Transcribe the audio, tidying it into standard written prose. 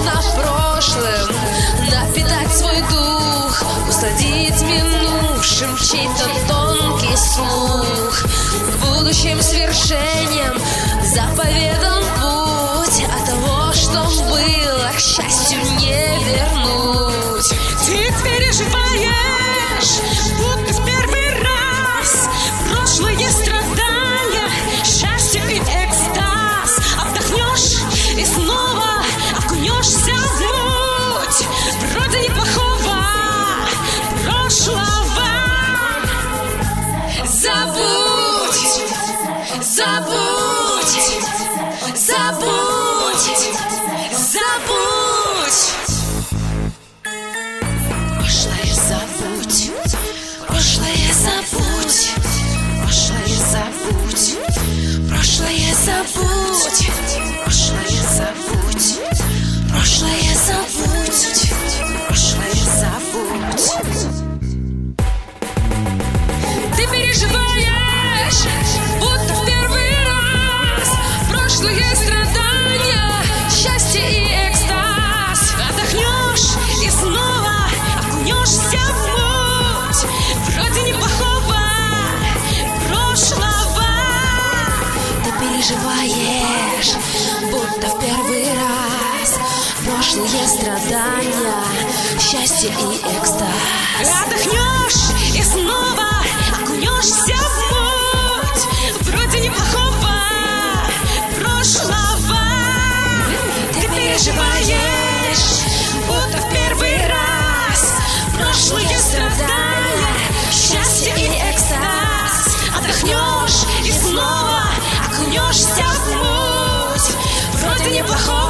можно в прошлом напитать свой дух, усладить минувшим чей-то тонкий слух. К будущим свершениям заповедан путь, а того, что было, к счастью не вернуть. Ты переживаешь, будто в первый раз, прошлые страдания, счастье и экстаз. Отдохнешь и снова окунешься в муть вроде неплохого прошлого. Забудь, забудь, забудь, забудь. Прошлое забудь, прошлое забудь, прошлое забудь, прошлое забудь, прошлое забудь, прошлое забудь, прошлое забудь. Ты переживаешь, будто в первый раз, прошлые страдания, счастье и экстаз. Отдохнешь и снова окунешься в муть вроде неплохого прошлого. Ты переживаешь, будто в первый раз, прошлые страдания, счастье и экстаз. Отдохнешь и снова окунешься в муть вроде неплохого прошлого. Ты переживаешь, будто в первый раз, прошлые страдания, счастье и экстаз. Отдохнешь и снова окунешься в муть вроде неплохого